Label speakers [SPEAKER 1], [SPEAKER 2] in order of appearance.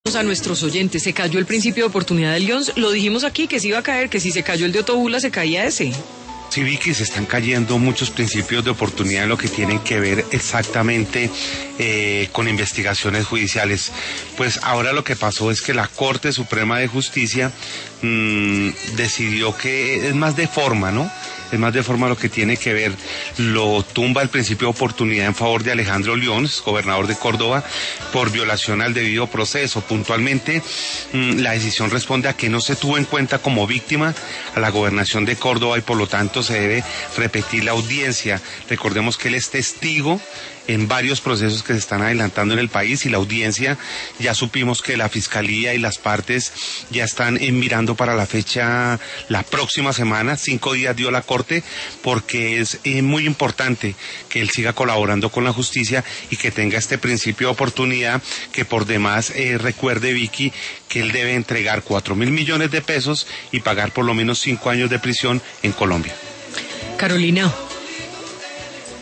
[SPEAKER 1] A nuestros oyentes, se cayó el principio de oportunidad de Lyons, lo dijimos aquí que se iba a caer, que si se cayó el de Otobula se caía ese.
[SPEAKER 2] Sí, Vicky, se están cayendo muchos principios de oportunidad en lo que tienen que ver exactamente con investigaciones judiciales. Pues ahora lo que pasó es que la Corte Suprema de Justicia decidió que es más de forma, ¿no? Es más de forma lo que tiene que ver, lo tumba el principio de oportunidad en favor de Alejandro Lyons, gobernador de Córdoba, por violación al debido proceso. Puntualmente, la decisión responde a que no se tuvo en cuenta como víctima a la gobernación de Córdoba y por lo tanto se debe repetir la audiencia. Recordemos que él es testigo en varios procesos que se están adelantando en el país y la audiencia, ya supimos que la Fiscalía y las partes ya están mirando para la fecha, la próxima semana, 5 días dio la Corte, porque es muy importante que él siga colaborando con la justicia y que tenga este principio de oportunidad, que por demás recuerde, Vicky, que él debe entregar 4.000 millones de pesos y pagar por lo menos 5 años de prisión en Colombia.
[SPEAKER 1] Carolina.